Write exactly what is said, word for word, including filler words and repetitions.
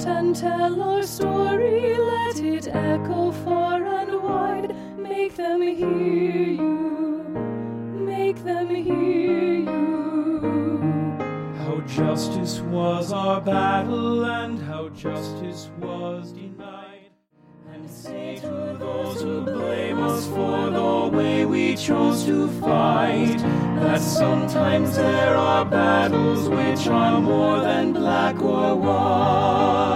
out and tell our story. Let it echo far and wide. Make them hear you. Make them hear you. How justice was our battle, and how justice was denied. And say to those who blame us for the way we chose to fight, that sometimes there are battles which are more than black or white.